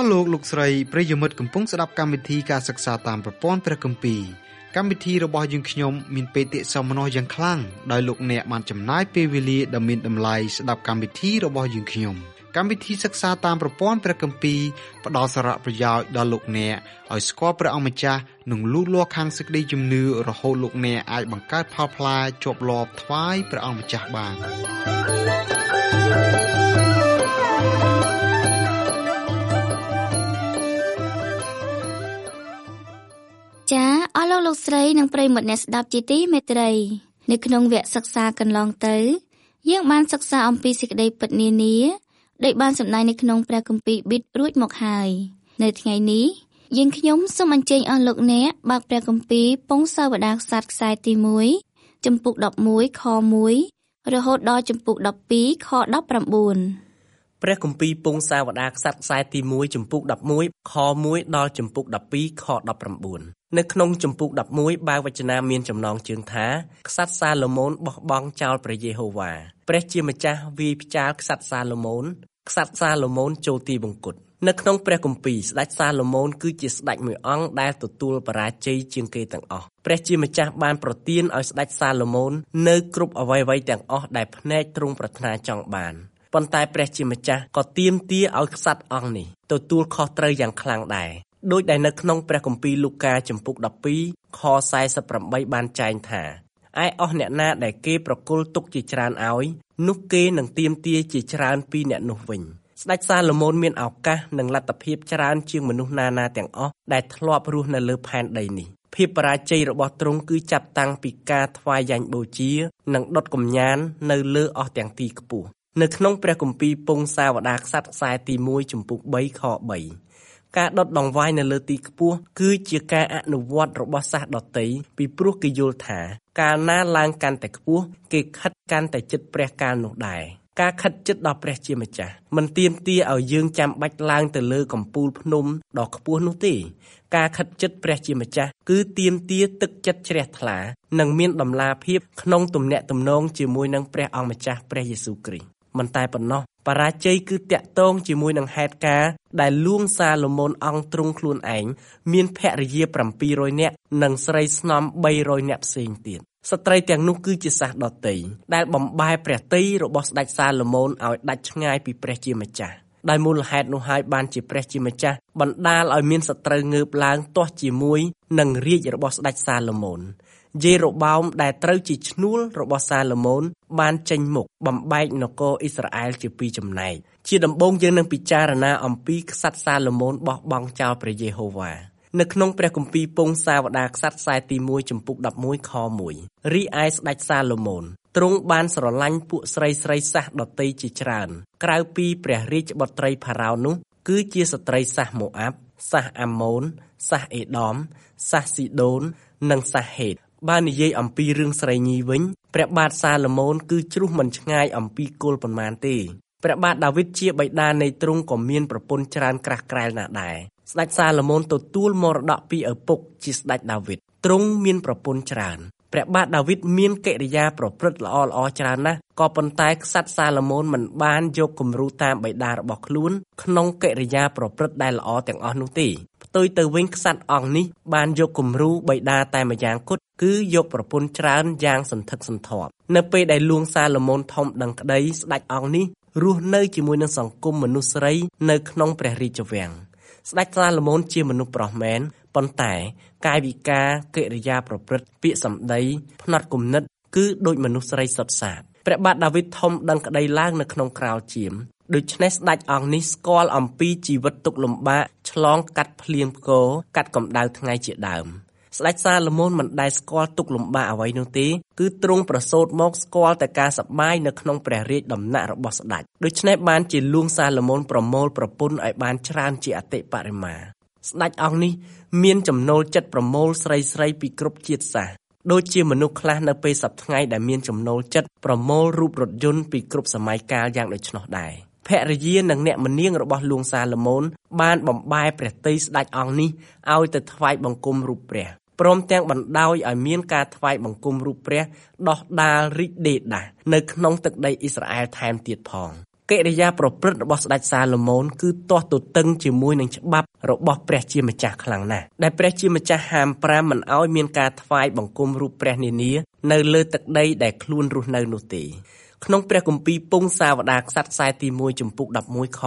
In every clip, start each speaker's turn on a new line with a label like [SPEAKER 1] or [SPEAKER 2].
[SPEAKER 1] លោកស្រីប្រិយមិត្តកំពុងស្ដាប់កម្មវិធីការសិក្សាតាមប្រព័ន្ធព្រះគម្ពីរកម្មវិធីរបស់យើងខ្ញុំមានបេតិសោមនស្សយ៉ាងខ្លាំងដោយលោកអ្នកបានចំណាយពេលវេលាដ៏មានតម្លៃស្ដាប់កម្មវិធីរបស់យើងខ្ញុំកម្មវិធីសិក្សាតាមប្រព័ន្ធព្រះគម្ពីរផ្ដល់សារៈប្រយោជន៍ដល់លោកអ្នកឲ្យស្គាល់ព្រះអង្គម្ចាស់និងលូតលាស់ខាងសេចក្តីជំនឿរហូតលោកអ្នកអាចបង្កើតផលផ្លែជាប់លាប់ថ្វាយព្រះអង្គម្ចាស់បាន
[SPEAKER 2] ចាអស់លោកស្រីនិងប្រិយមិត្តអ្នកស្ដាប់ជាទីមេត្រីនៅក្នុងវគ្គសិក្សាកន្លងទៅយើងបានសិក្សាអំពីសេចក្តីពិតនានាដែលបានសម្ដែងនៅក្នុងព្រះគម្ពីរប៊ីតរួចមកហើយនៅថ្ងៃនេះយើងខ្ញុំសូមអញ្ជើញអស់លោកអ្នកបើកព្រះគម្ពីរពងសាវតារក្សត្រខ្សែទី1ចំពុក11ខ1រហូតដល់ចំពុក12ខ19
[SPEAKER 3] ព្រះគម្ពីរពងសាវតារក្សត្រខ្សែទី1ចំពុក11ខ1ដល់ចំពុក12ខ19នៅក្នុងចំពុក11បើវចនាមានចំណងជើងថាក្សត្រសាឡូមោនបោះបង់ចោលព្រះយេហូវ៉ាព្រះជាម្ចាស់វាយផ្ចាលក្សត្រសាឡូមោនចូលទីបង្គត់នៅក្នុងព្រះគម្ពីរស្ដេចសាឡូមោនគឺជាស្ដេចមួយអង្គដែលទទួលបរាជ័យជាងគេទាំងអស់ព្រះជាម្ចាស់បានប្រទានឲ្យស្ដេចសាឡូមោននៅគ្រប់អ្វីៗទាំងអស់ដែលភ្នែកទ្រង់ប្រាថ្នាចង់បានប៉ុន្តែព្រះជាម្ចាស់ក៏ទាមទារឲ្យក្សត្រអង្គនេះទទួលខុសត្រូវយ៉ាងខ្លាំងដែរដោយដែលនៅក្នុងព្រះគម្ពីរលូកាចំពុក12ខ48បានចែងថាឯអស់អ្នកណាដែលគេប្រគល់ទុកជាច្រើនឲ្យនោះគេនឹងទាមទារជាច្រើនពីអ្នកនោះវិញស្ដេចសាឡូមោនមានឱកាសនិងលទ្ធភាពច្រើនជាងមនុស្សណាណាទាំងអស់ដែលធ្លាប់រស់នៅលើផែនដីនេះភាពបរាជ័យរបស់ទ្រង់គឺចាប់តាំងពីការថ្វាយយ៉ាញ់បូជានិងដុតកំញាននៅលើអស់ទាំងទីខ្ពស់នៅក្នុងព្រះគម្ពីរពងសាវតារក្សត្រខ្សែទី1ចំពុក3ខ3ការដុតដង្វាយនៅលើទីខ្ពស់គឺជាការអនុវត្តរបស់សាសដតីពីព្រោះគេយល់ថាកាលណាឡើងកាន់តែខ្ពស់គេខិតកាន់តែជិតព្រះកាលនោះដែរការខិតជិតដល់ព្រះជាម្ចាស់មិនទាមទារឲ្យយើងចាំបាច់ឡើងទៅលើកំពូលភ្នំដ៏ខ្ពស់នោះទេការខិតជិតព្រះជាម្ចាស់គឺទាមទារទឹកចិត្តជ្រះថ្លានិងមានតម្លាភាពក្នុងទំនាក់ទំនងជាមួយនឹងព្រះអង្គម្ចាស់ព្រះយេស៊ូវគ្រីស្ទមិនតែប៉ុណ្ណោះបរាជ័យគឺតាក់ទងជាមួយនឹងហេតុការណ៍ដែលលួងសាឡូមោនអង្គទ្រង់ខ្លួនឯងមានភរិយា700នាក់និងស្រីស្នំ300នាក់ផ្សេងទៀតស្ត្រីទាំងនោះគឺជាសាសដតីដែលបំបែព្រះទ័យរបស់ស្ដេចសាឡូមោនឲ្យដាច់ឆ្ងាយពីព្រះជាម្ចាស់ដោយមូលហេតុនោះហើយបានជាព្រះជាម្ចាស់បណ្ដាលឲ្យមានសត្រូវងើបឡើងទាស់ជាមួយនឹងរាជរបស់ស្ដេចសាឡូមោនយេរ៉ូបោមដែលត្រូវជាឈ្នួលរបស់សាឡូមោនបានចេញមុខបំបែកនគរអ៊ីស្រាអែលជាពីរចំណែកជាដំបូងយើងនឹងពិចារណាអំពីក្សត្រសាឡូមោនបោះបង់ចោលព្រះយេហូវ៉ានៅក្នុងព្រះគម្ពីរពងសាវតារក្សត្រខ្សែទី1ចំពុក11ខ1រីឯស្ដេចសាឡូមោនទ្រង់បានស្រឡាញ់ពួកស្រីសាសដតីជាច្រើនក្រៅពីព្រះរាជបុត្រីផារ៉ោនោះគឺជាស្ត្រីសាសម៉ូអាប់សាសអាម៉ូនសាសអេដមសាសស៊ីដូននិងសាសហេតបើនិយាយអំពីរឿងស្រីញីវិញព្រះបាទសាឡូមោនគឺជ្រុះមិនឆ្ងាយអំពីគល់ប៉ុន្មានទេព្រះបាទដាវីតជាបិតានៃទ្រង់ក៏មានប្រពន្ធច្រើនក្រាស់ក្រែលណាស់ដែរស្ដេចសាឡូមោនទទួលមរតកពីឪពុកជាស្ដេចដាវីតទ្រង់មានប្រពន្ធច្រើនព្រះបាទដាវីតមានកិរិយាប្រព្រឹត្តល្អច្រើនណាស់ក៏ប៉ុន្តែក្សត្រសាឡូមោនមិនបានយកគំរូតាមបិតារបស់ខ្លួនក្នុងកិរិយាប្រព្រឹត្តដែលល្អទាំងអស់នោះទេផ្ទុយទៅវិញក្សត្រអង្គនេះបានយកគំរូបិតាតែម្យ៉ាងគត់គឺយកប្រពន្ធច្រើនយ៉ាងសន្ធឹកសន្ធាប់នៅពេលដែលលួងសាឡូមោនធំដឹងក្តីស្ដេចអង្គនេះរស់នៅជាមួយនឹងសង្គមមនុស្សស្រីនៅក្នុងព្រះរាជវាំងស្ដេចសាឡូមោនជាមនុស្សប្រុសមែនប៉ុន្តែកាយវិការកិរិយាប្រព្រឹត្តពាក្យសម្ដីផ្នត់គំនិតគឺដូចមនុស្សស្រីសុទ្ធសាធព្រះបាទដាវីតធំដឹងក្តីឡើងនៅក្នុងក្រោលជាមដូច្នេះស្ដេចអង្គនេះស្គាល់អំពីជីវិតទុក្ខលំបាកឆ្លងកាត់ភ្លៀងផ្គរកាត់កម្ដៅថ្ងៃជាដើមស្ដេចសាឡូមោនមិនដែលស្គាល់ទុក្ខលំបាកអ្វីនោះទេគឺទ្រង់ប្រសូតមកស្គាល់តែការសប្បាយនៅក្នុងព្រះរាជដំណាក់របស់ស្ដេចដូច្នេះបានជាលួងសាឡូមោនប្រមូលប្រពន្ធឲ្យបានច្រើនជាអតិបរិមាស្ដេចអង្គនេះមានចំណូលចិត្តប្រមូលស្រីពីគ្រប់ជាតិសាសន៍ដូចជាមនុស្សខ្លះនៅពេលសប្តាហ៍ថ្ងៃដែលមានចំណូលចិត្តប្រមូលរូបរថយន្តពីគ្រប់សម័យកាលយ៉ាងដូច្នោះដែរភរិយានិងអ្នកម្នាងរបស់លួងសាឡូមោនបានបំបែព្រះទ័យស្ដេចអង្គនេះឲ្យទៅថ្វាយបង្គំរូបព្រះព្រមទាំងបណ្ដោយឲ្យមានការថ្វាយបង្គំរូបព្រះដោះដាលរីកដេរដាស់នៅក្នុងទឹកដីអ៊ីស្រាអែលថែមទៀតផងកិរិយាប្រព្រឹត្តរបស់ស្ដេចសាឡូមោនគឺទាស់ទទឹងជាមួយនឹងច្បាប់របស់ព្រះជាម្ចាស់ខ្លាំងណាស់ដែលព្រះជាម្ចាស់ហាម5មិនឲ្យមានការថ្វាយបង្គំរូបព្រះនានានៅលើទឹកដីដែលខ្លួនរស់នៅនោះទេក្នុងព្រះគម្ពីរពង្សាវតារក្សត្រខ្សែទី1ចំពុក11ខ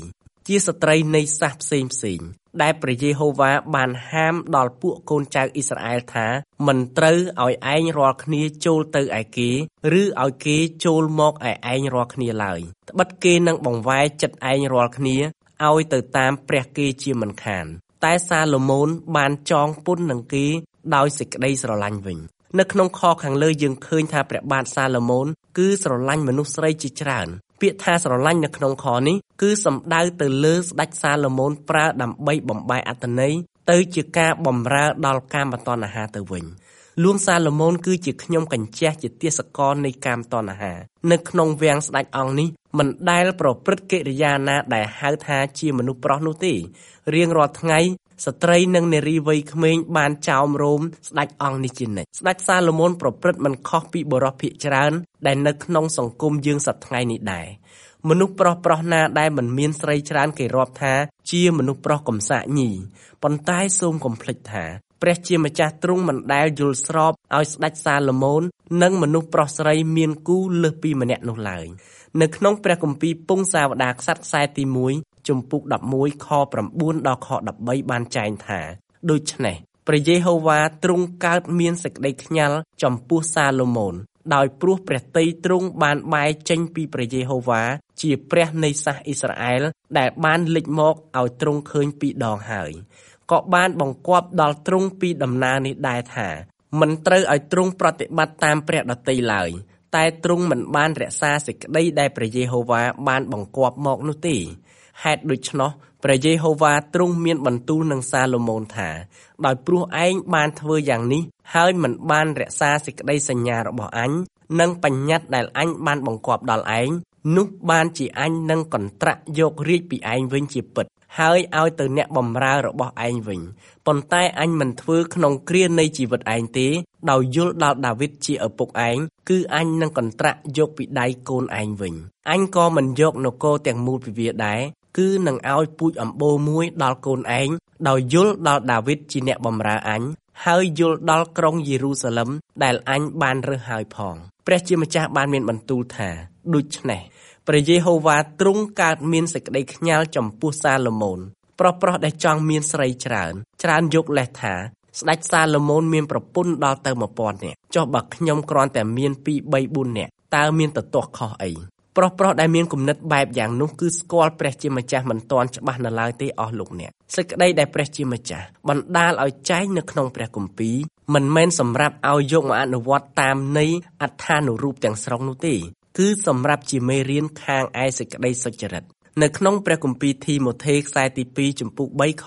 [SPEAKER 3] 2ជាស្ត្រីនៃសាសផ្សេងដែលព្រះយេហូវ៉ាបានហាមដល់ពួកកូនចៅអ៊ីស្រាអែលថាមិនត្រូវឲ្យឯងរាល់គ្នាចូលទៅឯគេឬឲ្យគេចូលមកឯឯងរាល់គ្នាឡើយត្បិតគេនឹងបង្វែរចិត្តឯងរាល់គ្នាឲ្យទៅតាមព្រះគេជាមិនខានតែសាឡូមោនបានចងពន្ធនឹងគេដោយសេចក្តីស្រឡាញ់វិញនៅក្នុងខខាងលើយើងឃើញថាព្រះបាទសាឡូមោនគឺស្រឡាញ់មនុស្សស្រីជាច្រើនពាក្យថាស្រឡាញ់នៅក្នុងខនេះគឺសំដៅទៅលើស្ដេចសាឡូមោនប្រើដើម្បីបំបែកអត្ថន័យទៅជាការបម្រើដល់កាមតណ្ហាទៅវិញលួងសាឡូមោនគឺជាខ្ញុំកញ្ជះជាទាសករនៃកាមតណ្ហានៅក្នុងវាំងស្ដេចអង្គនេះមិនដែលប្រព្រឹត្តកិរិយាណាដែលហៅថាជាមនុស្សប្រុសនោះទេរៀងរាល់ថ្ងៃស្ត្រីនិងនារីវ័យក្មេងបានចោមរោមស្ដេចអង្គនេះជានិច្ចស្ដេចសាឡូមោនប្រព្រឹត្តមិនខុសពីបុរសភាគច្រើនដែលនៅក្នុងសង្គមយើងសប្តាហ៍ថ្ងៃនេះដែរមនុស្សប្រុសណាដែលមិនមានស្រីច្រើនគេរាប់ថាជាមនុស្សប្រុសកំសាកញីប៉ុន្តែសូមកុំភ្លេចថាព្រះជាម្ចាស់ទ្រង់មិនដែលយល់ស្របឲ្យស្ដេចសាឡូមោននិងមនុស្សប្រុសស្រីមានគូលើសពីម្នាក់នោះឡើយនៅក្នុងព្រះគម្ពីរពង្សាវតារក្សត្រខ្សែទី1ជំពូក11ខ9ដល់ខ13បានចែងថាដូច្នេះព្រះយេហូវ៉ាទ្រង់កើតមានសេចក្តីខ្ញាល់ចំពោះសាឡូមោនដោយព្រោះព្រះទ័យទ្រង់បានបែរចេញពីព្រះយេហូវ៉ាជាព្រះនៃសាសអ៊ីស្រាអែលដែលបានលេចមកឲ្យទ្រង់ឃើញពីរដងហើយក៏បានបង្គាប់ដល់ទ្រង់ពីដំណើរនេះដែរថាមិនត្រូវឲ្យទ្រង់ប្រតិបត្តិតាមព្រះដទៃឡើយតែទ្រង់មិនបានរក្សាសេចក្តីដែលព្រះយេហូវ៉ាបានបង្គាប់មកនោះទេហេតុដូច្នោះព្រះយេហូវ៉ាទ្រង់មានបន្ទូលនឹងសាឡូមោនថាដោយព្រោះឯងបានធ្វើយ៉ាងនេះហើយមិនបានរក្សាសេចក្តីសញ្ញារបស់អញនិងបញ្ញត្តិដែលអញបានបង្គាប់ដល់ឯងនោះបានជាអញនឹងកន្ត្រាក់យករាជពីឯងវិញជាពិតហើយឲ្យទៅអ្នកបម្រើរបស់ឯងវិញប៉ុន្តែអញមិនធ្វើក្នុងគ្រានៃជីវិតឯងទេដោយយល់ដល់ដាវីតជាឪពុកឯងគឺអញនឹងកន្ត្រាក់យកពីដៃកូនឯងវិញអញក៏មិនយកនគរទាំងមូលពីវាដែរគឺនឹងឲ្យពូជអម្បូរមួយដល់កូនឯងដោយយល់ដល់ដាវីតជាអ្នកបម្រើអញហើយយល់ដល់ក្រុងយេរូសាឡឹមដែលអញបានរើសហើយផងព្រះជាម្ចាស់បានមានបន្ទូលថាដូច្នេះព្រះយេហូវ៉ាទ្រង់កើតមានសេចក្តីខ្ញាល់ចំពោះសាឡូមោនប្រុសដែលចង់មានស្រីច្រើនយកលេសថាស្ដេចសាឡូមោនមានប្រពន្ធដល់ទៅ 1000 នាក់ចុះបើខ្ញុំគ្រាន់តែមាន 2, 3, 4 នាក់តើមានទៅទាស់ខុសអីប្រុសដែលមានគំនិតបែបយ៉ាងនោះគឺស្គាល់ព្រះជាម្ចាស់មិនទាន់ច្បាស់នៅឡើយទេអស់លោកអ្នកសេចក្តីដែលព្រះជាម្ចាស់បណ្ដាលឲ្យចែងនៅក្នុងព្រះគម្ពីរមិនមែនសម្រាប់ឲ្យយកមកអនុវត្តតាមន័យអត្ថានុរូបទាំងស្រុងនោះទេគឺសម្រាប់ជាមេរៀនខាងឯសេចក្តីសុចរិតនៅក្នុងព្រះគម្ពីរធីម៉ូថេខ្សែទី2ចំពុក3ខ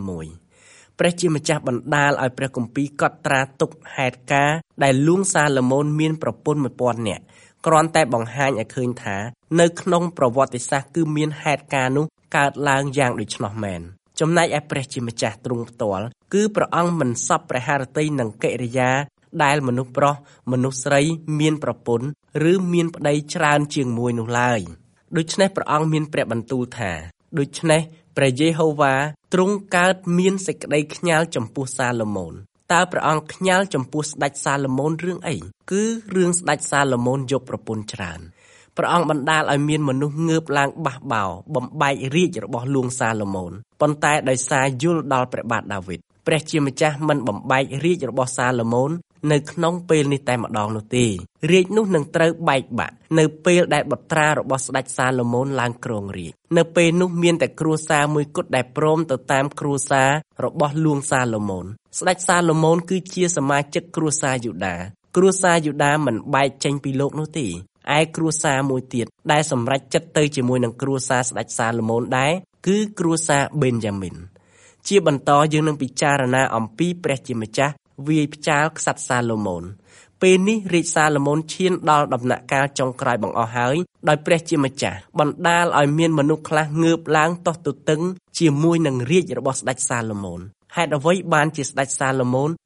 [SPEAKER 3] 16ព្រះជាម្ចាស់បណ្ដាលឲ្យព្រះគម្ពីរកត់ត្រាទុកហេតុការណ៍ដែលលួងសាឡូមោនមានប្រពន្ធ 1000 នាក់គ្រាន់តែបង្ហាញឲ្យឃើញថានៅក្នុងប្រវត្តិសាស្ត្រគឺមានហេតុការណ៍នោះកើតឡើងយ៉ាងដូច្នោះមែនចំណែកឯព្រះជាម្ចាស់ទ្រង់ផ្ទាល់គឺព្រះអង្គមិនសពព្រះハរតីនឹងកិរិយាដែលមនុស្សប្រុសមនុស្សស្រីមានប្រពន្ធឬមានប្តីច្រើនជាងមួយនោះឡើយដូច្នេះព្រះអង្គមានព្រះបន្ទូលថាដូច្នេះព្រះយេហូវ៉ាទ្រង់កើតមានសេចក្តីខ្ញាល់ចំពោះសាឡូមោនតើព្រះអង្គខ្ញាល់ចំពោះស្ដេចសាឡូមោនរឿងអីគឺរឿងស្ដេចសាឡូមោនយកប្រពន្ធច្រើនព្រះអង្គបណ្ដាលឲ្យមានមនុស្សងើបឡើងបះបោបំបែករាជរបស់លួងសាឡូមោនប៉ុន្តែដោយសារយល់ដល់ព្រះបាទដាវីតព្រះជាម្ចាស់មិនបំបែករាជរបស់សាឡូមោននៅក្នុងពេលនេះតែម្ដងនោះទេរាជនោះនឹងត្រូវបែកបាក់នៅពេលដែលបុត្រារបស់ស្ដេចសាឡូមោនឡើងគ្រងរាជនៅពេលនោះមានតែគ្រួសារមួយគត់ដែលព្រមទៅតាមគ្រួសាររបស់លួងសាឡូមោនស្ដេចសាឡូមោនគឺជាសមាជិកគ្រួសារយូដាមិនបែកចេញពីលោកនោះទេឯគ្រួសារមួយទៀតដែលសម្រេចចិត្តទៅជាមួយនឹងគ្រួសារស្ដេចសាឡូមោនដែរគឺគ្រួសារប៊េនយ៉ាមីនជាបន្តយើងនឹងពិចារណាអំពីព្រះជាម្ចាស់វាយផ្ចាលក្សត្រសាឡូមោនពេលនេះរាជសាឡូមោនឈានដល់ដំណាក់កាលចុងក្រោយបង្អស់ហើយដោយព្រះជាម្ចាស់បណ្ដាលឲ្យមានមនុស្សខ្លះងើបឡើងទាស់ទទឹងជាមួយនឹងរាជរបស់ស្ដេចសាឡូមោនហេតុអ្វីបានជាស្ដេចសាឡូមោន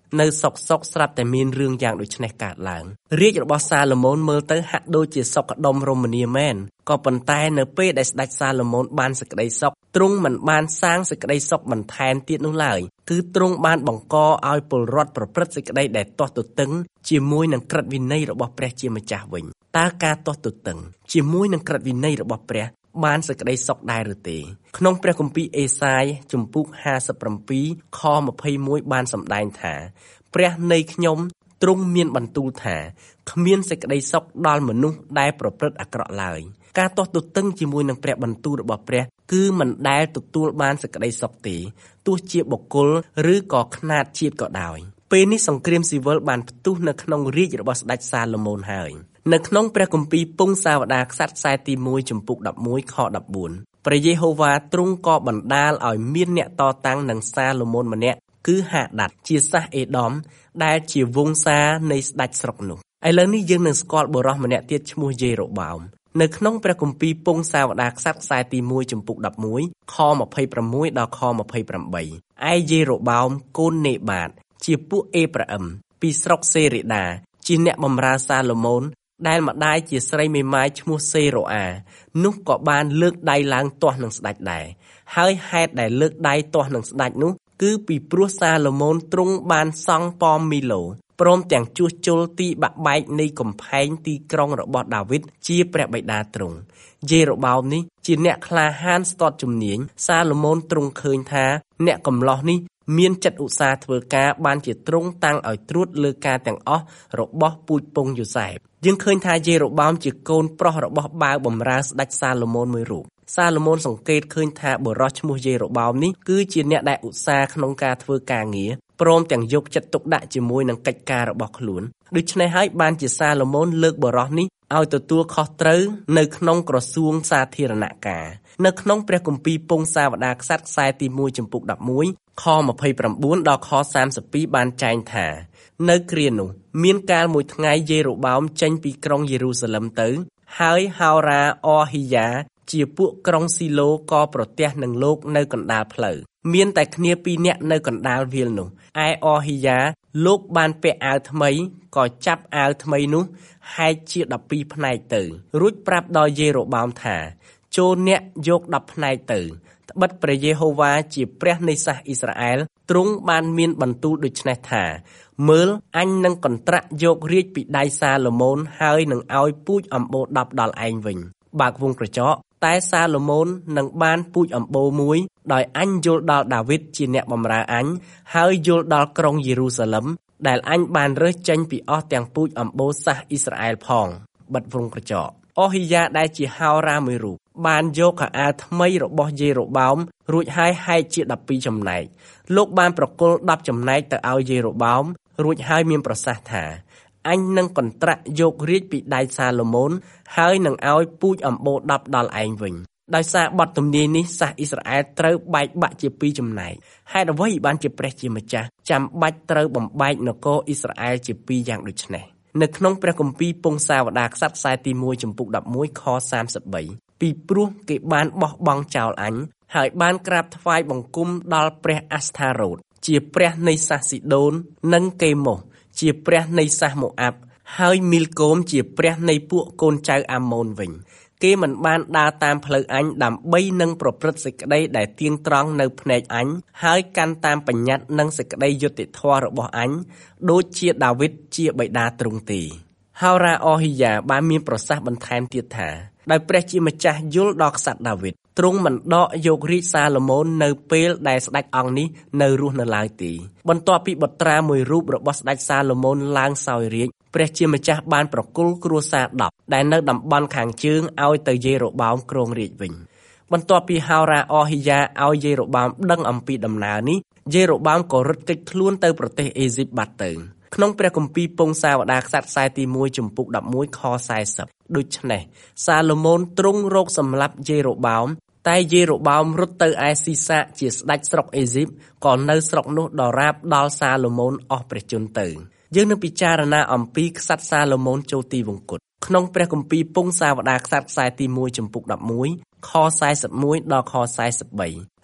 [SPEAKER 3] នៅសុកស្រាប់តែមានរឿងយ៉ាងដូចនេះកើតឡើងរាជរបស់សាឡូមោនមើលទៅហាក់ដូចជាសុខដុមរមនាមែនក៏ប៉ុន្តែនៅពេលដែលស្ដេចសាឡូមោនបានសេចក្តីសុខទ្រង់មិនបានសាងសេចក្តីសុខបន្ថែមទៀតនោះឡើយគឺទ្រង់បានបង្កឲ្យពលរដ្ឋប្រព្រឹត្តសេចក្តីដែលទាស់ទទឹងជាមួយនឹងក្រឹតវិន័យរបស់ព្រះជាម្ចាស់វិញតើការទាស់ទទឹងជាមួយនឹងក្រឹតវិន័យរបស់ព្រះបានសេចក្តីសុខដែរឬទេក្នុងព្រះគម្ពីរអេសាយជំពូក57ខ21បានសម្ដែងថាព្រះនៃខ្ញុំទ្រង់មានបន្ទូលថាគ្មានសេចក្តីសុខដល់មនុស្សដែលប្រព្រឹត្តអាក្រក់ឡើយការទាស់ទទឹងជាមួយនឹងព្រះបន្ទូលរបស់ព្រះគឺមិនដែលទទួលបានសេចក្តីសុខទេទោះជាបុគ្គលឬក៏ខ្នាតជាតិក៏ដោយពេលនេះសង្គ្រាមស៊ីវិលបានផ្ទុះនៅក្នុងរាជរបស់ស្ដេចសាឡូមោនហើយនៅក្នុងព្រះគម្ពីរពង្សាវតារក្សត្រខ្សែទី1ជំពូក11ខ14ព្រះយេហូវ៉ាទ្រង់ក៏បណ្ដាលឲ្យមានអ្នកតតាំងនឹងសាឡូមោនម្នាក់គឺហាដាតជាសាសអេដមដែលជាវង្សានៃស្ដេចស្រុកនោះឥឡូវនេះយើងនឹងស្គាល់បុរសម្នាក់ទៀតឈ្មោះយេរ៉ូបោមនៅក្នុងព្រះគម្ពីរពង្សាវតារក្សត្រខ្សែទី1ជំពូក11ខ26ដល់ខ28ឯយេរ៉ូបោមកូននេបាតជាពួកអេប្រាអឹមពីស្រុកសេរីដាជាអ្នកបម្រើសាឡូមោនដែលម្ដាយជាស្រីមេម៉ាយឈ្មោះសេរ៉ូអានោះក៏បានលើកដៃឡើងទាស់នឹងស្ដេចដែរហើយហេតុដែលលើកដៃទាស់នឹងស្ដេចនោះគឺពីព្រោះសាឡូមោនទ្រង់បានសង់ប៉មមីឡូព្រមទាំងជួសជុលទីបាក់បែកនៃកំផែងទីក្រុងរបស់ដាវីតជាព្រះបិតាទ្រង់យេរ៉ូបោមនេះជាអ្នកក្លាហានស្ទាត់ជំនាញសាឡូមោនទ្រង់ឃើញថាអ្នកកំឡោះនេះមានចិត្តឧស្សាហ៍ធ្វើការបានជាទ្រង់តាំងឲ្យត្រួតលើការទាំងអស់របស់ពូជពងយូសែបយើងឃើញថាយេរ៉ូបោមជាកូនប្រុសរបស់បាវបម្រើស្ដេចសាឡូមោនមួយរូបសាឡូមោនសង្កេតឃើញថាបុរសឈ្មោះយេរ៉ូបោមនេះគឺជាអ្នកដែលឧស្សាហ៍ក្នុងការធ្វើការងារព្រមទាំងយកចិត្តទុកដាក់ជាមួយនឹងកិច្ចការរបស់ខ្លួនដូច្នេះហើយបានជាសាឡូមោនលើកបុរសនេះឲ្យទទួលខុសត្រូវនៅក្នុងក្រសួងសាធារណការនៅក្នុងព្រះគម្ពីរពង្សាវតារក្សត្រខ្សែទី1ជំពូក11ខ29ដល់ខ32បានចែងថានៅគ្រានោះមានកាលមួយថ្ងៃយេរ៉ូបោមចេញពីក្រុងយេរូសាឡឹមទៅហើយហោរាអហ៊ីយ៉ាជាពួកក្រុងស៊ីឡូក៏ប្រទះនឹងលោកនៅកណ្ដាលផ្លូវមានតែគ្នា2នាក់នៅកណ្ដាលវាលនោះឯអហ៊ីយ៉ាលោកបានពាក់អាវថ្មីក៏ចាប់អាវថ្មីនោះហែកជា12ផ្នែកទៅរួចប្រាប់ដល់យេរ៉ូបោមថាចូលអ្នកយក10ផ្នែកទៅត្បិតព្រះយេហូវ៉ាជាព្រះនៃសាសអ៊ីស្រាអែលទ្រង់បានមានបន្ទូលដូច្នេះថាមើលអញនឹងកន្ត្រាក់យករាជពីដៃសាឡូមោនហើយនឹងឲ្យពូជអម្បូរ10ដល់ឯងវិញបើកវងក្រចកតែសាឡូមោននឹងបានពូជអម្បូរមួយដោយអញយល់ដល់ដាវីតជាអ្នកបម្រើអញហើយយល់ដល់ក្រុងយេរូសាឡឹមដែលអញបានរើសចេញពីអស់ទាំងពូជអម្បូរសាសអ៊ីស្រាអែលផងបិទវងក្រចកអហ៊ីយ៉ាដែលជាហោរាមួយរូបបានយកខោអាវថ្មីរបស់យេរ៉ូបោមរួចហើយហែកជា12ចំណែកលោកបានប្រគល់10ចំណែកទៅឲ្យយេរ៉ូបោមរួចហើយមានប្រសាសន៍ថាអញនឹងកន្ត្រាក់យករាជពីដៃសាឡូមោនហើយនឹងឲ្យពូជអម្បូរ10ដល់ឯងវិញដោយសារបទទំនាយនេះសាសអ៊ីស្រាអែលត្រូវបែកបាក់ជា2ចំណែកហេតុអ្វីបានជាព្រះជាម្ចាស់ចាំបាច់ត្រូវបំបែកនគរអ៊ីស្រាអែលជា2យ៉ាងដូចនេះនៅក្នុងព្រះគម្ពីរពង្សាវតារក្សត្រខ្សែទី1ជំពូក11ខ33ពីព្រោះគេបានបោះបង់ចោលអញហើយបានក្រាបថ្វាយបង្គំដល់ព្រះអាស្ថារ៉ូតជាព្រះនៃសាសស៊ីដូននិងកេម៉ូសជាព្រះនៃសាសម៉ូអាប់ហើយមីលកូមជាព្រះនៃពួកកូនចៅអាម៉ូនវិញគេមិនបានដើរតាមផ្លូវអញដើម្បីនឹងប្រព្រឹត្តសេចក្តីដែលទៀងត្រង់នៅភ្នែកអញហើយកាន់តាមបញ្ញត្តិនិងសេចក្តីយុត្តិធម៌របស់អញដូចជាដាវីតជាបិតាទ្រង់ទេហោរាអហ៊ីយ៉ាបានមានប្រសាសន៍បន្ថែមទៀតថាដោយព្រះជាម្ចាស់យល់ដល់ក្សត្រដាវីតទ្រង់មិនដកយករាជសាឡូមោននៅពេលដែលស្ដេចអង្គនេះនៅរស់នៅឡើយទេបន្ទាប់ពីបុត្រាមួយរូបរបស់ស្ដេចសាឡូមោនឡើងសោយរាជ្យព្រះជាម្ចាស់បានប្រគល់គ្រួសារ10ដែលនៅតំបន់ខាងជើងឲ្យទៅយេរ៉ូបោមគ្រងរាជ្យវិញបន្ទាប់ពីហោរាអហ៊ីយ៉ាឲ្យយេរ៉ូបោមដឹងអំពីដំណើរនេះយេរ៉ូបោមក៏រត់គេចខ្លួនទៅប្រទេសអេស៊ីបបាត់ទៅក្នុងព្រះគម្ពីរពង្សាវតារក្សត្រខ្សែទី1ជំពូក11ខ40ដូច្នេះសាឡូមោនទ្រង់រកសម្លាប់យេរ៉ូបោមតែយេរ៉ូបោមរត់ទៅឯស៊ីសាកជាស្ដេចស្រុកអេស៊ីបក៏នៅស្រុកនោះដរាបដល់សាឡូមោនអស់ព្រះជន្មទៅយើងនឹងពិចារណាអំពីក្សត្រសាឡូមោនចូលទីវង្គតក្នុងព្រះគម្ពីរពង្សាវតារក្សត្រខ្សែទី1ជំពូក11ខ41ដល់ខ43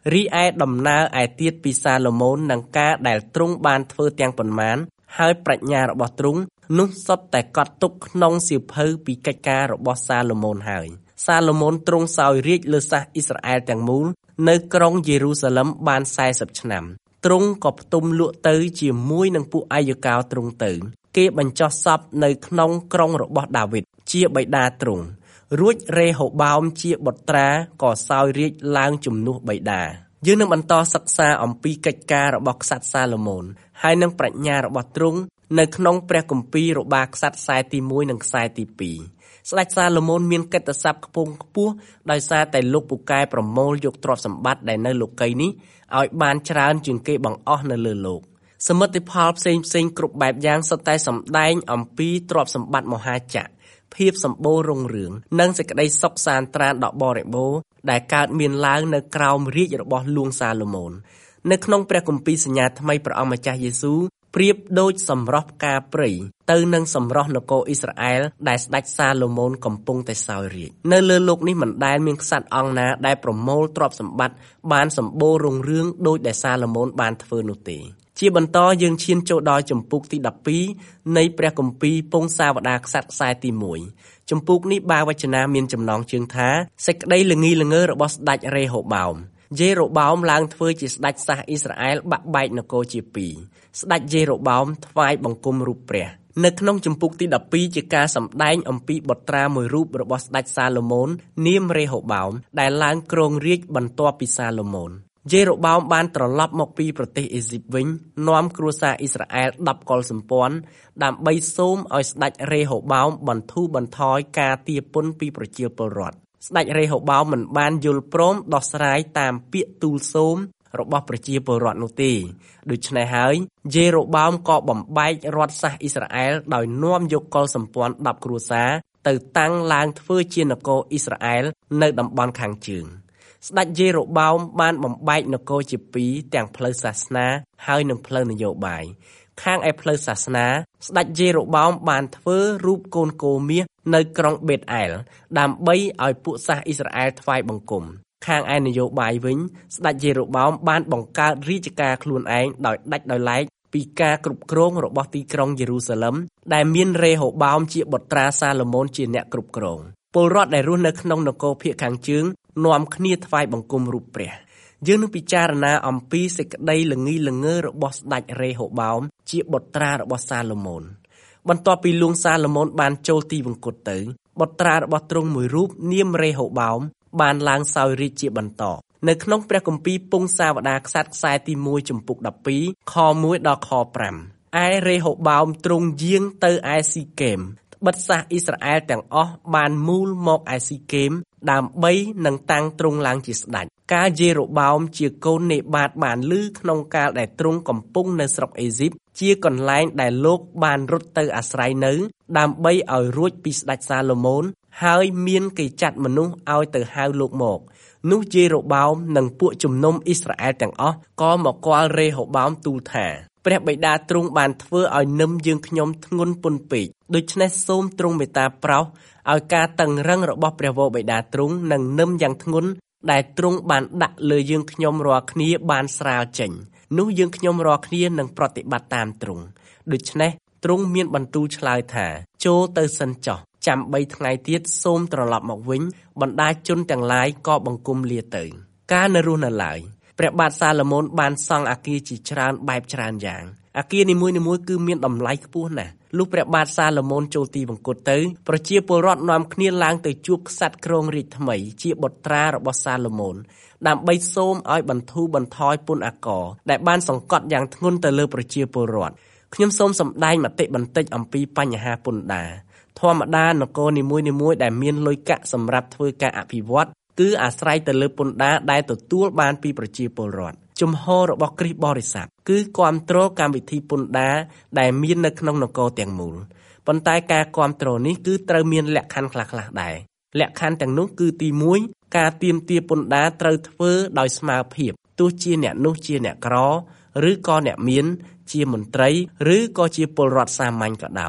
[SPEAKER 3] រីឯដំណើរឯទៀតពីសាឡូមោននឹងការដែលទ្រង់បានធ្វើទាំងប៉ុន្មានហើយប្រាជ្ញារបស់ទ្រង់នោះសុទ្ធតែកត់ទុកក្នុងសៀវភៅពីកិច្ចការរបស់សាឡូមោនហើយសាឡូមោនទ្រង់សោយរាជ្យលើសាសអ៊ីស្រាអែលទាំងមូលនៅក្រុងយេរូសាឡឹមបាន40ឆ្នាំទ្រង់ក៏ផ្ទុំលក់ទៅជាមួយនឹងពួកអាយកោទ្រង់ទៅគេបញ្ចុះសពនៅក្នុងក្រុងរបស់ដាវីតជាបិតាទ្រង់រួចរេហូបោមជាបុត្រាក៏សោយរាជ្យឡើងជំនួសបិតាយើងនឹងបន្តសិក្សាអំពីកិច្ចការរបស់ក្សត្រសាឡូមោនហើយនឹងប្រាជ្ញារបស់ទ្រង់នៅក្នុងព្រះគម្ពីររបាក្សត្រខ្សែទី1និងខ្សែទី2ស្ដេចសាឡូមោនមានកិត្តិស័ព្ទខ្ពង់ខ្ពស់ដោយសារតែលោកពូកែប្រមូលយកទ្រព្យសម្បត្តិដែលនៅលោកីយ៍នេះឲ្យបានច្រើនជាងគេបង្អស់នៅលើលោកសមិទ្ធផលផ្សេងៗគ្រប់បែបយ៉ាងសុទ្ធតែសម្ដែងអំពីទ្រព្យសម្បត្តិមហាចក្រភាពសម្បូររុងរឿងនិងសេចក្តីសុខសាន្តត្រាណដ៏បរិបូរណ៍ដែលកើតមានឡើងនៅក្រោមរាជ្យរបស់ហ្លួងសាឡូមោននៅក្នុងព្រះគម្ពីរសញ្ញាថ្មីព្រះអង្គម្ចាស់យេស៊ូវប្រៀបដូចសម្រស់ផ្កាព្រៃទៅនឹងសម្រស់នគរអ៊ីស្រាអែលដែលស្ដេចសាឡូមោនកំពុងតែសោយរាជ្យនៅលើโลกនេះមិនដែលមានក្សត្រអង្គណាដែលប្រមូលទ្រព្យសម្បត្តិបានសម្បូររុងរឿងដូចដែលសាឡូមោនបានធ្វើនោះទេជាបន្តយើងឈានចូលដល់ជំពូកទី12នៃព្រះគម្ពីរពងសាវតារក្សត្រខ្សែទី1ជំពូកនេះបាវចនាមានចំណងជើងថាសេចក្តីល្ងីល្ងើរបស់ស្ដេចរេហូបោមយេរ៉ូបោមឡើងធ្វើជាស្ដេចសាសអ៊ីស្រាអែលបាក់បែកនគរជាពីរស្ដេចយេរ៉ូបោមថ្វាយបង្គំរូបព្រះនៅក្នុងជំពូកទី12ជាការសម្ដែងអំពីបុត្រាមួយរូបរបស់ស្ដេចសាឡូមោននាមរេហូបោមដែលឡើងគ្រងរាជ្យបន្ទាប់ពីសាឡូមោនយេរ៉ូបោមបានត្រឡប់មកពីប្រទេសអេស៊ីបវិញនាំគ្រួសារអ៊ីស្រាអែល10កុលសម្ព័ន្ធដើម្បីសូមឲ្យស្ដេចរេហូបោមបន្ធូរបន្ថយការទារពន្ធពីប្រជាពលរដ្ឋស្ដេចរេហូបោមមិនបានយល់ព្រមដោះស្រាយតាមពាក្យទូលសូមរបស់ប្រជាពលរដ្ឋនោះទេដូច្នេះហើយយេរ៉ូបោមក៏បំបែករដ្ឋសាសអ៊ីស្រាអែលដោយនាំយកកុលសម្ព័ន្ធ10គ្រួសារទៅតាំងឡើងធ្វើជានគរអ៊ីស្រាអែលនៅតំបន់ខាងជើងស្ដេចយេរ៉ូបោមបានបំបែកនគរជាពីរទាំងផ្លូវសាសនាហើយនិងផ្លូវនយោបាយខាងឯផ្លូវសាសនាស្ដេចយេរ៉ូបោមបានធ្វើរូបកូនគោមាសនៅក្រុងបេតអែលដើម្បីឲ្យពួកសាសអ៊ីស្រាអែលថ្វាយបង្គំខាងឯនយោបាយវិញស្ដេចយេរ៉ូបោមបានបង្កើតរាជការខ្លួនឯងដោយដាច់ដោយឡែកពីការគ្រប់គ្រងរបស់ទីក្រុងយេរូសាឡឹមដែលមានរេហូបោមជាបុត្រាសាឡូមោនជាអ្នកគ្រប់គ្រងពលរដ្ឋដែលរស់នៅក្នុងនគរភាគខាងជើងនាំគ្នាថ្វាយបង្គំរូបព្រះយើងនឹងពិចារណាអំពីសេចក្តីល្ងីល្ងើរបស់ស្ដេចរេហូបោមជាបុត្រារបស់សាឡូមោនបន្ទាប់ពីហ្លួងសាឡូមោនបានចូលទីវង្គតទៅបុត្រារបស់ទ្រង់មួយរូបនាមរេហូបោមបានឡើងសោយរាជ្យជាបន្តនៅក្នុងព្រះគម្ពីរពងសាវតារក្សត្រខ្សែទី1ជំពូក12ខ1ដល់ខ5ឯរេហូបោមទ្រង់យាងទៅឯស៊ីកេមបិទសាសអ៊ីស្រាអែលទាំងអស់បានមូលមកឯស៊ីកេមដើម្បីនឹងតាំងទ្រង់ឡើងជាស្ដេចកាលយេរ៉ូបោមជាកូននេបាតបានឮក្នុងកាលដែលទ្រង់កំពុងនៅស្រុកអេស៊ីបជាកន្លែងដែលលោកបានរត់ទៅអាស្រ័យនៅដើម្បីឲ្យរួចពីស្ដេចសាឡូមោនហើយមានគេចាត់មនុស្សឲ្យទៅហៅលោកមកនោះយេរ៉ូបោមនិងពួកជំនុំអ៊ីស្រាអែលទាំងអស់ក៏មកគាល់រេហូបោមទូលថាព្រះបិតាទ្រង់បានធ្វើឲ្យនឹមយើងខ្ញុំធ្ងន់ពន់ពេកដូច្នេះសូមទ្រង់មេត្តាប្រោសឲ្យការតឹងរឹងរបស់ព្រះវរបិតាទ្រង់នឹងនឹមយ៉ាងធ្ងន់ដែលទ្រង់បានដាក់លើយើងខ្ញុំរាល់គ្នាបានស្រាលចេញនោះយើងខ្ញុំរាល់គ្នានឹងប្រតិបត្តិតាមទ្រង់ដូច្នេះទ្រង់មានបន្ទូលឆ្លើយថាចូលទៅសិនចុះចាំ3ថ្ងៃទៀតសូមត្រឡប់មកវិញបណ្ដាជនទាំងឡាយក៏បង្គំលាទៅការនៅរស់នៅឡើយព្រះបាទសាឡូមោនបានសង់អគារជាច្រើនបែបច្រើនយ៉ាងអគារនីមួយៗគឺមានតម្លៃខ្ពស់ណាស់លុះព្រះបាទសាឡូមោនចូលទីវង្គតទៅប្រជាពលរដ្ឋនាំគ្នាឡើងទៅជួបក្សត្រគ្រងរាជ្យថ្មីជាបុត្រារបស់សាឡូមោនដើម្បីសូមឲ្យបន្ធូរបន្ថយពន្ធអាករដែលបានសង្កត់យ៉ាងធ្ងន់ទៅលើប្រជាពលរដ្ឋខ្ញុំសូមសម្ដែងមតិបន្តិចអំពីបញ្ហាពន្ធដារធម្មតានគរនីមួយៗដែលមានលុយកាក់សម្រាប់ធ្វើការអភិវឌ្ឍគឺអាស្រ័យទៅលើពន្ធដារដែលទទួលបានពីប្រជាពលរដ្ឋជំហររបស់គ្រិស្តបរិស័ទគឺគាំទ្រកម្មវិធីពន្ធដារដែលមាននៅក្នុងនគរទាំងមូលប៉ុន្តែការគាំទ្រនេះគឺត្រូវមានលក្ខខណ្ឌខ្លះៗដែរលក្ខខណ្ឌទាំងនោះគឺទី1ការទាមទារពន្ធដារត្រូវធ្វើដោយស្មើភាពទោះជាអ្នកនោះជាអ្នកក្រឬក៏អ្នកមានជាមន្ត្រីឬក៏ជាពលរដ្ឋសាមញ្ញក៏ដោយ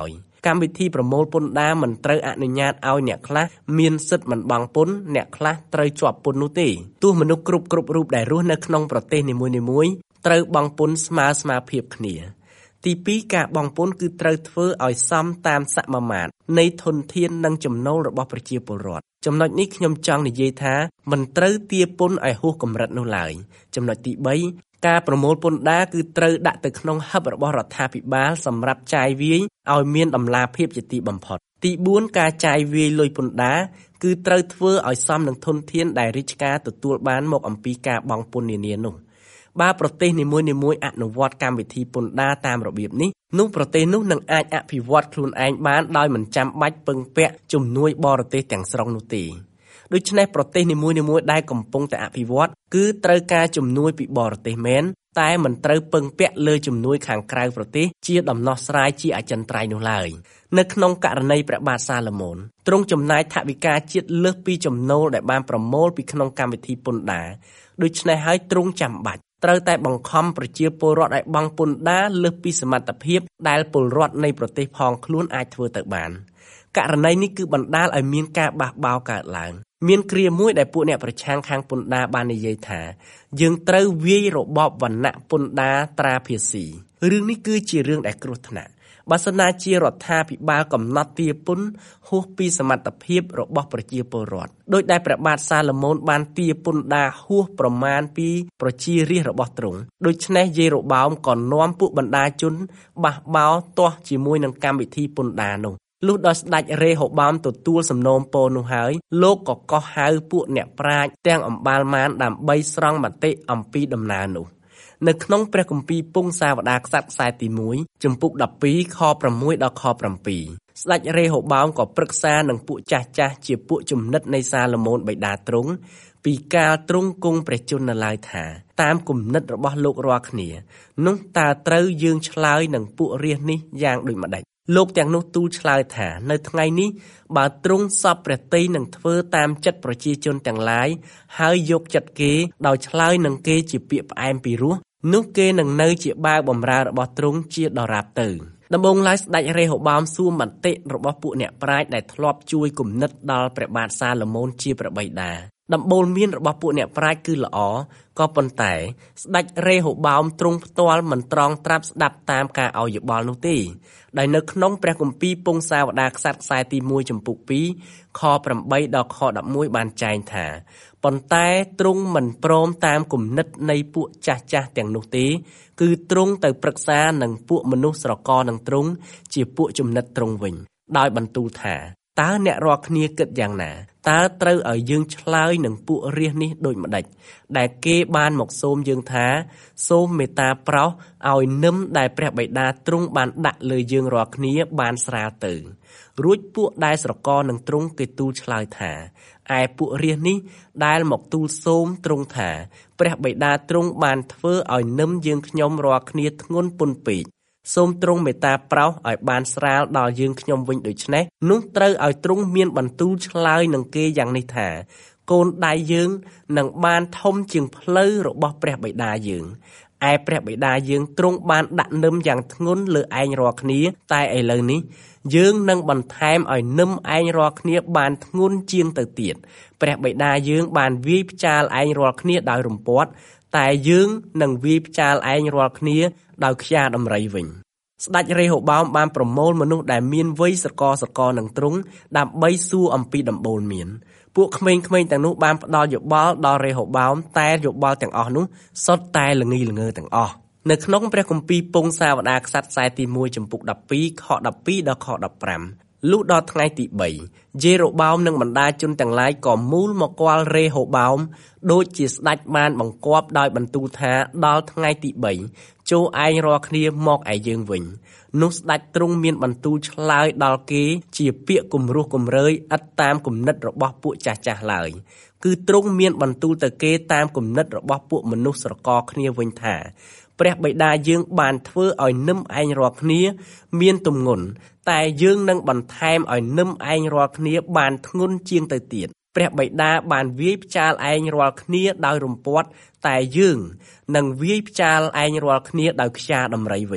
[SPEAKER 3] កម្មវិធីប្រមូលពន្ធដារមិនត្រូវអនុញ្ញាតឲ្យអ្នកខ្លះមានសិទ្ធិមិនបង់ពន្ធអ្នកខ្លះត្រូវជាប់ពន្ធនោះទេទោះមនុស្សគ្រប់រូបដែលរស់នៅក្នុងប្រទេសនីមួយៗត្រូវបង់ពន្ធស្មើភាពគ្នាទី2ការបង់ពន្ធគឺត្រូវធ្វើឲ្យសមតាមសមាមាត្រនៃធនធាននិងចំណូលរបស់ប្រជាពលរដ្ឋចំណុចនេះខ្ញុំចង់និយាយថាមិនត្រូវទារពន្ធឲ្យហួសកម្រិតនោះឡើយចំណុចទី3ការប្រមូលពន្ធដារគឺត្រូវដាក់ទៅក្នុងហឹបរបស់រដ្ឋាភិបាលសម្រាប់ចាយវាយឲ្យមានតម្លាភាពជាទីបំផុតទី4ការចាយវាយលុយពន្ធដារគឺត្រូវធ្វើឲ្យសមនឹងធនធានដែលរាជការទទួលបានមកអំពីការបង់ពន្ធនានានោះបើប្រទេសនីមួយៗអនុវត្តកម្មវិធីពន្ធដារតាមរបៀបនេះនោះប្រទេសនោះនឹងអាចអភិវឌ្ឍខ្លួនឯងបានដោយមិនចាំបាច់ពឹងពាក់ជំនួយបរទេសទាំងស្រុងនោះទេដូច្នេះប្រទេសនីមួយៗដែលកំពុងតែអភិវឌ្ឍគឺត្រូវការជំនួយពីបរទេសមែនតែមិនត្រូវពឹងពាក់លើជំនួយខាងក្រៅប្រទេសជាដំណោះស្រាយជាអចិន្ត្រៃយ៍នោះឡើយនៅក្នុងករណីព្រះបាទសាឡូមោនទ្រង់ចំណាយថវិកាជាតិលើសពីចំណូលដែលបានប្រមូលពីក្នុងកម្មវិធីពន្ធដារដូច្នេះហើយទ្រង់ចាំបាច់ត្រូវតែបង្ខំប្រជាពលរដ្ឋឲ្យបង់ពន្ធដារលើសពីសមត្ថភាពដែលពលរដ្ឋនៃប្រទេសផងខ្លួនអាចធ្វើទៅបានករណីនេះគឺបណ្ដាលឲ្យមានការបះបោរកើតឡើងមានគ្រាមួយដែលពួកអ្នកប្រឆាំងខាងពន្ធដារបាននិយាយថាយើងត្រូវវាយរបបវណ្ណៈពន្ធដារត្រាភាស៊ីរឿងនេះគឺជារឿងដែលគ្រោះថ្នាក់បើសិនណាជារដ្ឋាភិបាលកំណត់ទារពន្ធហួសពីសមត្ថភាពរបស់ប្រជាពលរដ្ឋដោយដែលព្រះបាទសាឡូមោនបានទារពន្ធដារហួសប្រមាណពីប្រជារាស្ត្ររបស់ទ្រង់ដូច្នេះយេរ៉ូបោមក៏នាំពួកបណ្ដាជនបះបោរទាស់ជាមួយនឹងកម្មវិធីពន្ធដារនោះលុះដល់ស្ដេចរេហូបោមទទួលសំណូមពរនោះហើយលោកក៏កោះហៅពួកអ្នកប្រាជ្ញទាំងអម្បាលម៉ានដើម្បីស្រង់មតិអំពីដំណើរនោះនៅក្នុងព្រះគម្ពីរពង្សាវតារក្សត្រខ្សែទី1ជំពូក12ខ6ដល់ខ7ស្ដេចរេហូបោមក៏ប្រឹក្សានឹងពួកចាស់ជាពួកជំនិតនៃសាឡូមោនបិតាទ្រង់ពីកាលទ្រង់គង់ព្រះជន្មនៅឡើយថាតាមគំនិតរបស់លោករាល់គ្នានោះតើត្រូវយើងឆ្លើយនឹងពួករាស្ត្រនេះយ៉ាងដូចម្ដេចលោកទាំងនោះទូលឆ្លើយថានៅថ្ងៃនេះបើទ្រង់សពព្រះទ័យនឹងធ្វើតាមចិត្តប្រជាជនទាំងឡាយហើយយកចិត្តគេដោយឆ្លើយនឹងគេជាពាក្យផ្អែមពីរោះនោះគេនឹងនៅជាបាវបម្រើរបស់ទ្រង់ជាដរាបទៅដំបូងឡើយស្ដេចរេហូបោមសួរមតិរបស់ពួកអ្នកប្រាជ្ញដែលធ្លាប់ជួយគំនិតដល់ព្រះបាទសាឡូមោនជាព្រះបិតាដំបូលមានរបស់ពួកអ្នកប្រាជ្ញគឺល្អក៏ប៉ុន្តែស្ដេចរេហូបោមទ្រង់ផ្ទាល់មិនត្រង់ត្រាប់ស្ដាប់តាមការឲ្យយោបល់នោះទេដែលនៅក្នុងព្រះគម្ពីរពង្សាវតារក្សត្រខ្សែទី1ជំពូក2ខ8ដល់ខ11បានចែងថាប៉ុន្តែទ្រង់មិនព្រមតាមគំនិតនៃពួកចាស់ទាំងនោះទេគឺទ្រង់ទៅប្រឹក្សានឹងពួកមនុស្សស្រករនឹងទ្រង់ជាពួកជំនិតទ្រង់វិញដោយបន្ទូលថាតើអ្នករាល់គ្នាគិតយ៉ាងណាតើត្រូវឲ្យយើងឆ្លើយនឹងពួករាស្ត្រនេះដូចម្ដេចដែលគេបានមកសូមយើងថាសូមមេត្តាប្រោសឲ្យនឹមដែលព្រះបិតាទ្រង់បានដាក់លើយើងរាល់គ្នាបានស្រាលទៅរួចពួកដែលស្រករនឹងទ្រង់គេទូលឆ្លើយថាឯពួករាស្ត្រនេះដែលមកទូលសូមទ្រង់ថាព្រះបិតាទ្រង់បានធ្វើឲ្យនឹមយើងខ្ញុំរាល់គ្នាធ្ងន់ពន់ពេកសូមទ្រង់មេត្តាប្រោសឲ្យបានស្រាលដល់យើងខ្ញុំវិញដូច្នេះនោះត្រូវឲ្យទ្រង់មានបន្ទូលឆ្លើយនឹងគេយ៉ាងនេះថាកូនដៃយើងនឹងបានធំជាងផ្លូវរបស់ព្រះបិតាយើងឯព្រះបិតាយើងទ្រង់បានដាក់នឹមយ៉ាងធ្ងន់លើឯងរាល់គ្នាតែឥឡូវនេះយើងនឹងបន្ថែមឲ្យនឹមឯងរាល់គ្នាបានធ្ងន់ជាងទៅទៀតព្រះបិតាយើងបានវាយផ្ចាលឯងរាល់គ្នាដោយរំពាត់តែយើងនឹងវាយផ្ចាលឯងរាល់គ្នាដោយខ្យាដំរីវិញស្ដេចរេហូបោមបានប្រមូលមនុស្សដែលមានវ័យស្រករនឹងទ្រង់ដើម្បីសួរអំពីដំបូលមានពួកក្មេងៗទាំងនោះបានផ្ដល់យោបល់ដល់រេហូបោមតែយោបល់ទាំងអស់នោះសុទ្ធតែល្ងីល្ងើទាំងអស់នៅក្នុងព្រះគម្ពីរពង្សាវតារក្សត្រខ្សែទី1ជំពូក12ខ12ដល់ខ15លុះដល់ថ្ងៃទី3យេរ៉ូបោមនិងបណ្ដាជនទាំងឡាយក៏មូលមកគាល់រេហូបោមដូចជាស្ដេចបានបង្គាប់ដោយបន្ទូលថាដល់ថ្ងៃទី3ចូលឯងរាល់គ្នាមកឯយើងវិញនោះស្ដេចទ្រង់មានបន្ទូលឆ្លើយដល់គេជាពាក្យគំរោះគំរើយឥតតាមគំនិតរបស់ពួកចាស់ឡើយគឺទ្រង់មានបន្ទូលទៅគេតាមគំនិតរបស់ពួកមនុស្សស្រករគ្នាវិញថាព្រះបិតាយើងបានធ្វើឲ្យនឹមឯងរាល់គ្នាមានទម្ងន់តែយើងនឹងបន្ថែមឲ្យនឹមឯងរាល់គ្នាបានធ្ងន់ជាងទៅទៀតព្រះបិតាបានវាយផ្ចាលឯងរាល់គ្នាដោយរំពាត់តែយើងនឹងវាយផ្ចាលឯងរាល់គ្នាដោយខ្យាដំរីវិញ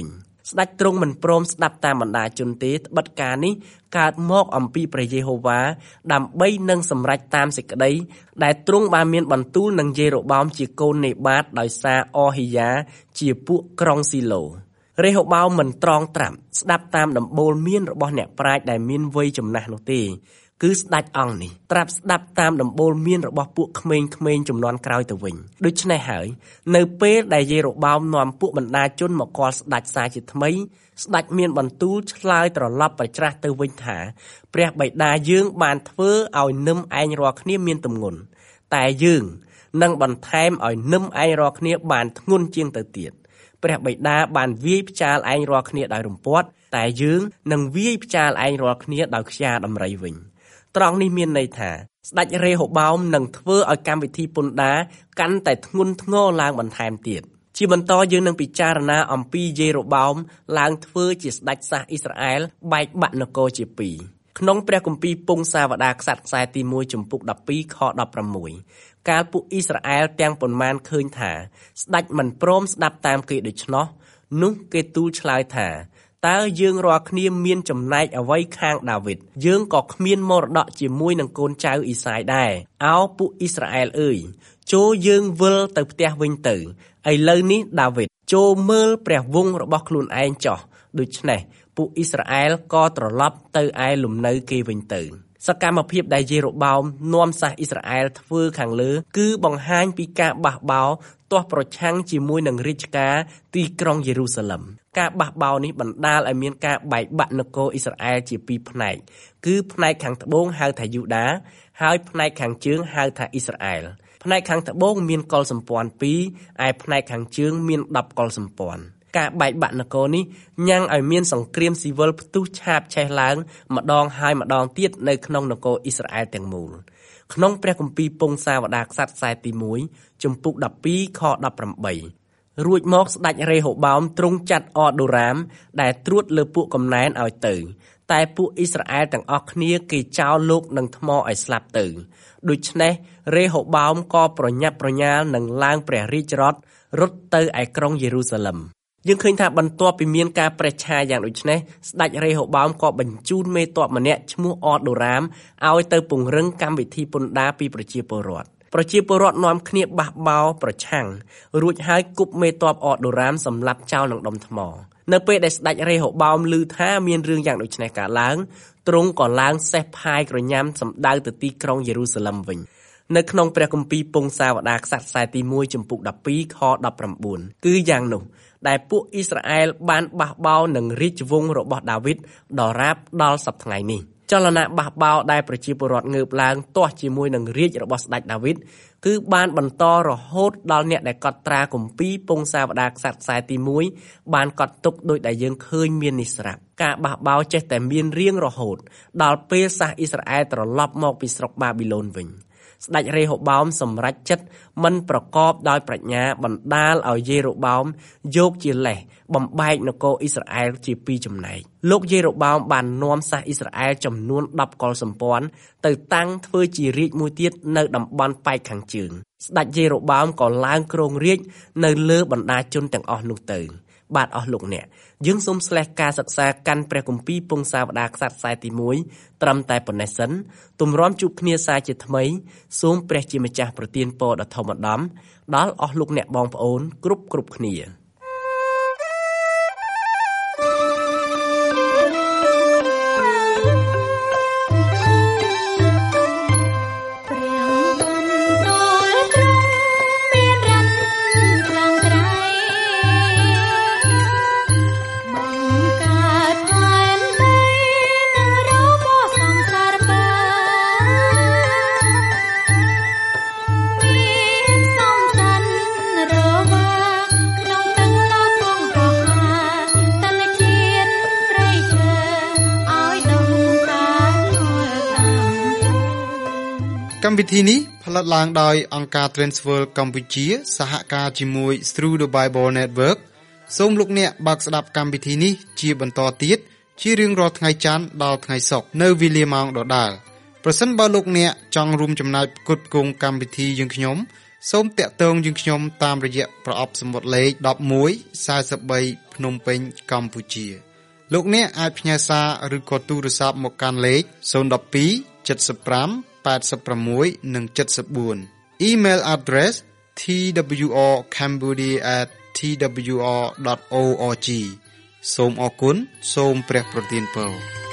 [SPEAKER 3] ស្ដេចទ្រង់មិនព្រមស្ដាប់តាមបណ្ដាជនទេត្បិតការនេះកើតមកអំពីព្រះយេហូវ៉ាដើម្បីនឹងសម្រេចតាមសេចក្តីដែលទ្រង់បានមានបន្ទូលនឹងយេរ៉ូបោមជាកូននេបាតដោយសារអហ៊ីយ៉ាជាពួកក្រុងស៊ីឡូរេហូបោមមិនត្រង់ត្រាប់ស្ដាប់តាមដំបូលមានរបស់អ្នកប្រាជ្ញដែលមានវ័យចំណាស់នោះទេគឺស្ដេចអង្គនេះត្រាប់ស្ដាប់តាមដំបូលមានរបស់ពួកក្មេងៗជំនាន់ក្រោយទៅវិញដូច្នេះហើយនៅពេលដែលយេរ៉ូបោមនាំពួកបណ្ដាជនមកគាល់ស្ដេចសារជាថ្មីស្ដេចមានបន្ទូលឆ្លើយត្រឡប់ប្រច្រាស់ទៅវិញថាព្រះបិតាយើងបានធ្វើឲ្យនឹមឯងរាល់គ្នាមានទម្ងន់តែយើងនឹងបន្ថែមឲ្យនឹមឯងរាល់គ្នាបានធ្ងន់ជាងទៅទៀតព្រះបិតាបានវាយផ្ចាលឯងរាល់គ្នាដោយរំពាត់តែយើងនឹងវាយផ្ចាលឯងរាល់គ្នាដោយខ្យាដំរីវិញត្រង់នេះមានន័យថាស្ដេចរេហូបោមនឹងធ្វើឲ្យកម្មវិធីពន្ធដារកាន់តែធ្ងន់ធ្ងរឡើងបន្ថែមទៀតជាបន្តយើងនឹងពិចារណាអំពីយេរ៉ូបោមឡើងធ្វើជាស្ដេចសាសអ៊ីស្រាអែលបែកបាក់នគរជាពីរក្នុងព្រះគម្ពីរពងសាវតារខ្សត្រខ្សែទី1ចំពុក12ខ16កាលពួកអ៊ីស្រាអែលទាំងប៉ុន្មានឃើញថាស្ដេចមិនព្រមស្ដាប់តាមគេដូច្នោះនោះគេទូលឆ្លើយថាតើយើងរាល់គ្នាមានចំណែកអ្វីខាងដាវីតយើងក៏គ្មានមរតកជាមួយនឹងកូនចៅអ៊ីសាយដែរអោពួកអ៊ីស្រាអែលអើយចូលយើងវិលទៅផ្ទះវិញទៅឥឡូវនេះដាវីតចូលមើលព្រះវង្សរបស់ខ្លួនឯងចោះដូច្នេះពួកអ៊ីស្រាអែលក៏ត្រឡប់ទៅឯលំនៅគេវិញទៅសកម្មភាពដែលយេរ៉ូបោមនាំសាសអ៊ីស្រាអែលធ្វើខាងលើគឺបង្ហាញពីការបះបោរទាស់ប្រឆាំងជាមួយនឹងរាជការទីក្រុងយេរូសាឡិមការបះបោរនេះបណ្ដាលឲ្យមានការបែកបាក់នគរអ៊ីស្រាអែលជាពីរផ្នែកគឺផ្នែកខាងត្បូងហៅថាយូដាហើយផ្នែកខាងជើងហៅថាអ៊ីស្រាអែលផ្នែកខាងត្បូងមានកុលសម្ព័ន្ធ2ឯផ្នែកខាងជើងមាន10កុលសម្ព័ន្ធការបែកបាក់នគរនេះញ៉ាំងឲ្យមានសង្គ្រាមស៊ីវិលផ្ទុះឆាបឆេះឡើងម្ដងហើយម្ដងទៀតនៅក្នុងនគរអ៊ីស្រាអែលទាំងមូលក្នុងព្រះគម្ពីរពងសាវតារខ្សត្រខ្សែទី1ចំពុក12ខ18រួចមកស្ដេចរេហូបោមទ្រង់ចាត់អដូរ៉ាមដែលត្រួតលើពួកកំណែនឲ្យទៅតែពួកអ៊ីស្រាអែលទាំងអស់គ្នាគេចោលលោកនឹងថ្មឲ្យស្លាប់ទៅដូច្នេះរេហូបោមក៏ប្រញាប់ប្រញាល់នឹងឡើងព្រះរាជរថរត់ទៅឯក្រុងយេរូសាឡិមយើងឃើញថាបន្ទាប់ពីមានការប្រេះឆាយ៉ាងដូចនេះស្ដេចរេហូបោមក៏បញ្ជូនមេទ័ពម្នាក់ឈ្មោះអដូរ៉ាមឲ្យទៅពង្រឹងកម្មវិធីពន្ធដារពីប្រជាពលរដ្ឋនាំគ្នាបះបោរប្រឆាំងរួចហើយគប់មេទ័ពអដូរ៉ាមសម្លាប់ចោលនឹងដុំថ្មនៅពេលដែលស្ដេចរេហូបោមឮថាមានរឿងយ៉ាងដូចនេះកើតឡើងទ្រង់ក៏ឡើងសេះផាយក្រញាំសម្ដៅទៅទីក្រុងយេរូសាឡិមវិញនៅក្នុងព្រះគម្ពីរពងសាវតារខ្សត្រខ្សែទី1ចំពុក12ខ19គឺយ៉ាងនោះដែលពួកអ៊ីស្រាអែលបានបះបោរនឹងរាជវង្សរបស់ដាវីតដរាបដល់សព្វថ្ងៃនេះចលនាបះបោរដែលប្រជាពលរដ្ឋងើបឡើងទាស់ជាមួយនឹងរាជរបស់ស្ដេចដាវីតគឺបានបន្តរហូតដល់អ្នកដែលកត់ត្រាគម្ពីរពងសាវតារខ្សត្រខ្សែទី1បានកត់ទុកដោយដែលយើងឃើញមាននេះស្រាប់ការបះបោរចេះតែមានរៀងរហូតដល់ពេលសាសអ៊ីស្រាអែលត្រឡប់មកពីស្រុកបាប៊ីឡូនវិញស្ដេចរេហូបោមសម្រេចចិត្តមិនប្រកបដោយប្រាជ្ញាបណ្ដាលឲ្យយេរ៉ូបោមយកជាលេសបំបែកនគរអ៊ីស្រាអែលជាពីរចំណែកលោកយេរ៉ូបោមបាននាំសាសអ៊ីស្រាអែលចំនួន10កុលសម្ព័ន្ធទៅតាំងធ្វើជារាជមួយទៀតនៅតំបន់ប៉ែកខាងជើងស្ដេចយេរ៉ូបោមក៏ឡើងគ្រងរាជ្យនៅលើបណ្ដាជនទាំងអស់នោះទៅបាទអស់លោកអ្នកយើងសូមស្លេះការសិក្សាកាន់ព្រះគម្ពីរពងសាវតារខ្សត្រខ្សែទី1ត្រឹមតែប៉ុណ្ណេះសិនទម្រាំជួបគ្នាសាជាថ្មីសូមព្រះជាម្ចាស់ប្រទានពរដ៏ធំឧត្តមដល់អស់លោកអ្នកបងប្អូនគ្រប់គ្នា
[SPEAKER 1] កម្មវិធីនេះផលិតឡើងដោយអង្គការ Transworld កម្ពុជាសហការជាមួយ Through the Bible Network សូមលោកអ្នកបើកស្ដាប់កម្មវិធីនេះជាបន្តទៀតជារៀងរាល់ថ្ងៃច័ន្ទដល់ថ្ងៃសុក្រនៅវេលាម៉ោងដដែលប្រសិនបើលោកអ្នកចង់រួមចំណែកផ្គត់ផ្គង់កម្មវិធីយើងខ្ញុំសូមតាក់ទងយើងខ្ញុំតាមរយៈប្រអប់សំបុត្រលេខ11 43ភ្នំពេញកម្ពុជាលោកអ្នកអាចផ្ញើសារឬក៏ទូរស័ព្ទមកកាន់លេខ012 75 86 និង 74 Email address twrcambodia@twr.org សូមអរគុណសូមព្រះប្រទានពរ